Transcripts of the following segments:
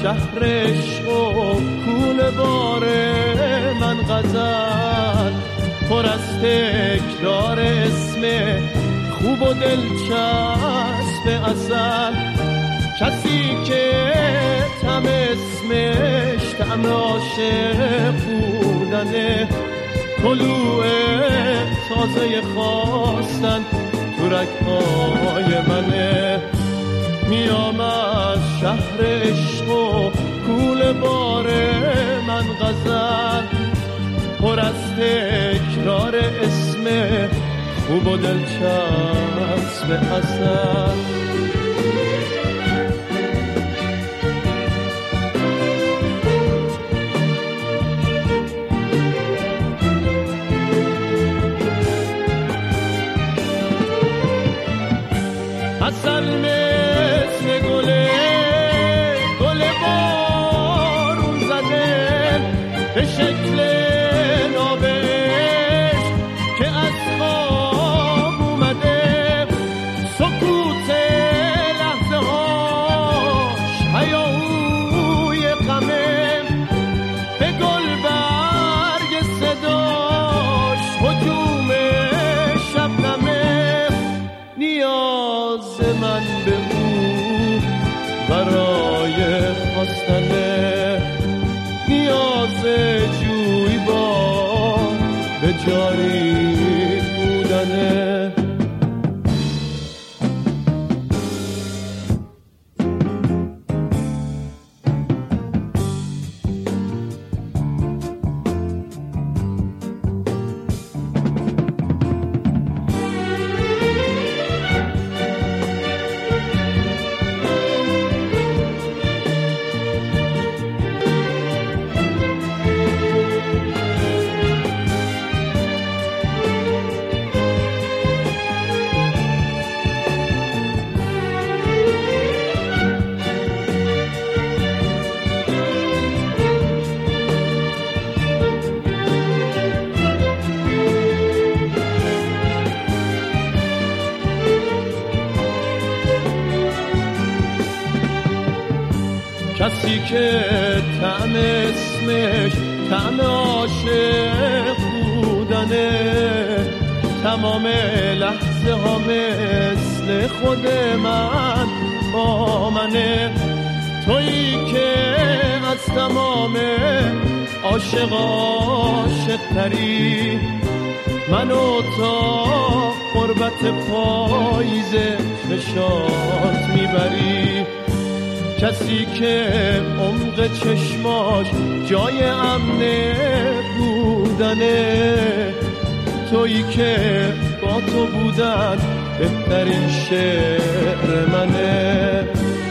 شهر عشق و کوله بار من غزل پر از تکرار اسم خوب و دلچسب اصل. کسی که طعم اسمش طعم عاشق بودنه، طلوع تازه خواستن تو رگ‌های منه. میام از شهر عشق و کوله بار من غزل پر از تکرار اسم خوب و دلچسب اصل. اصل مثل گله بارون زده به شکل نابش که از خواب اومده. سکوت لحظه هاش هیاهوی غمه، به گل برگ صداش هجوم شبنمه. نیاز من به او برای خواستنه، نیاز جویبار به جاری بودنه. کسی که طعم اسمش طعم عاشق بودنه، تمام لحظه ها مثل خود من با منه. تویی که از تمام عاشق عاشق‌تری، منو تا قربت پاییزه نشات میبری. کسی که عمق چشماش جای امنه بودنه، تویی که با تو بودن بهترین شعر منه.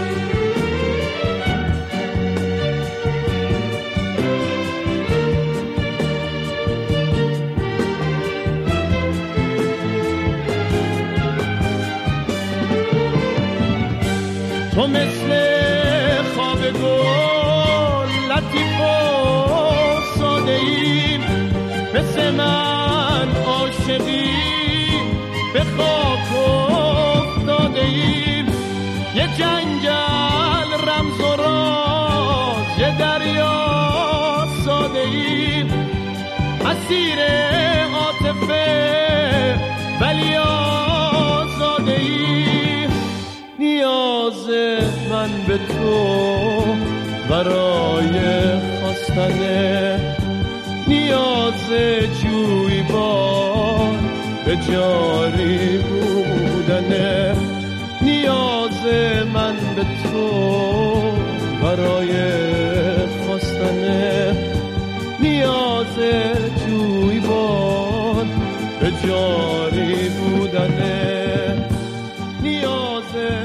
تو مثل خواب گل لطیف و ساده ای، مثل من عاشقی به خاک افتاده ای. یه جنگل رمز و راز، یه دریا ساده ای، اسیر عاطفه ولی آزاده ای. نیاز من به تو برای خواستنه، نیاز جویبار به جاری بودنه. نیاز من به تو برای خواستنه، نیاز جویبار به جاری بودنه. نیاز